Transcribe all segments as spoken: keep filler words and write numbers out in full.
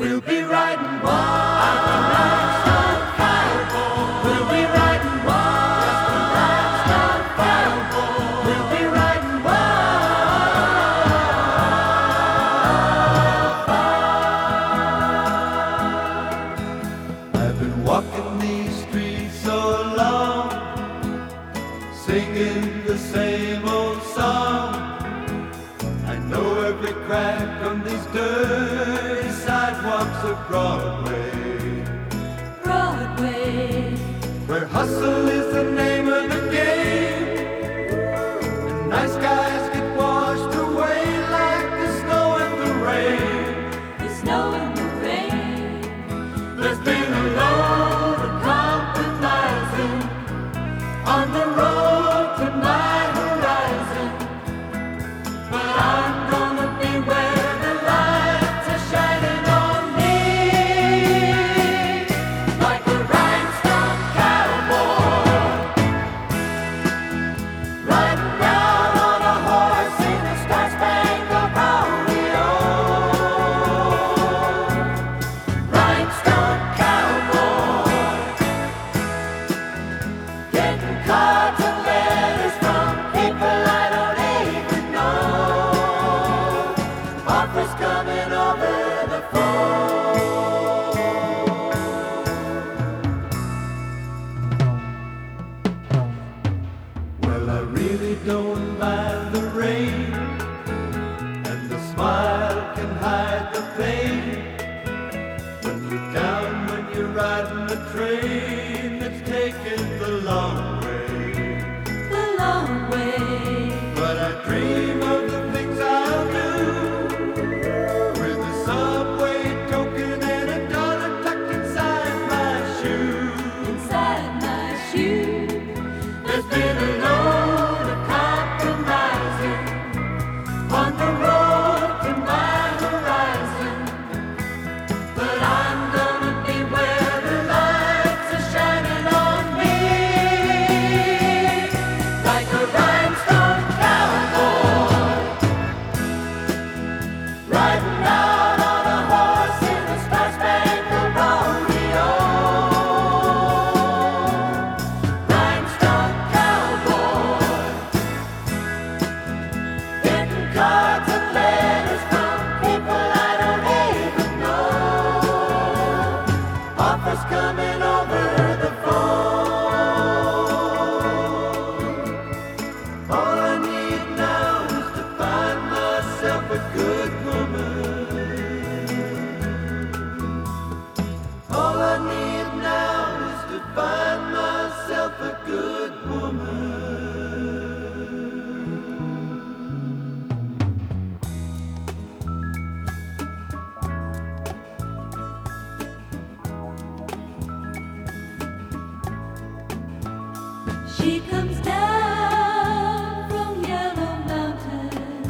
We'll be riding wild. I'm a rhinestone cowboy. We'll be riding wild. Just a rhinestone cowboy. We'll be riding wild. I've been walking these streets so long, singing the same old song. I know every crack on these dirty sidewalks of Broadway. Broadway, Where hustle is the name of the game, and nice guys get washed away like the snow and the rain. the snow and the rain. There's been a load of compromising on the road to my horizon, but I'm gonna be where the lights are shining on me, like a rhinestone cowboy, riding down on a horse in the star-spangled rodeo. Rhinestone cowboy, getting cards and letters from people I don't even know. Offers coming over the phone. Well, I really don't mind the rain, and the smile can hide the pain. When you're down, when you're riding the train that's taking the long way. The long way, But I dream of the things I'll do, with a subway token and a dollar tucked inside my shoe. inside my shoe. There's been a load of compromising on the road to my horizon, but I'm gonna be where the lights are shining on me, like a rhinestone cowboy, riding out on a horse in the star-spangled rodeo. Rhinestone cowboy, getting cards and letters from people I don't even know. Offers coming over the phone. All I need now is to find myself a good woman. All I need now is to find myself a good woman. She comes down from Yellow Mountain.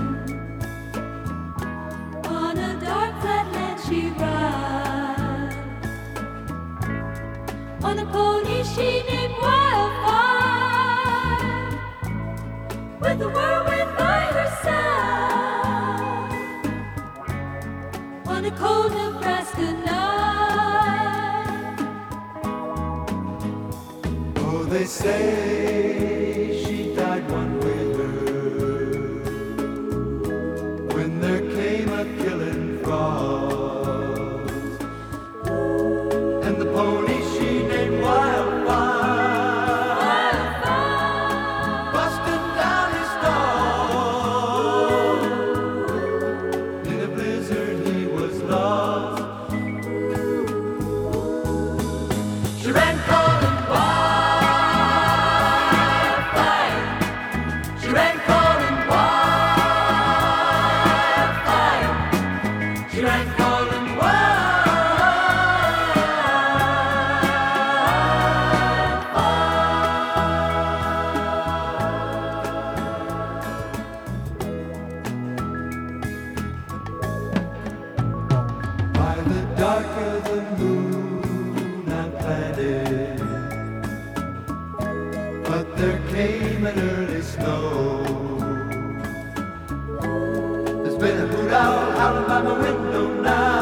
On a dark flat land she rides. On a pony she named Wildfire, with the whirlwind by her side. On a cold Nebraska night, Oh, they say she died one winter when there came a killing frost, and the pony she named Wildfire Wildfire, busted down his stall. In a blizzard he was lost. She ran calling wildfire. She ran calling wildfire. She ran calling wildfire. By the dark of the moon I planted, but there came an early snow. There's been a hoot owl howling by my window now.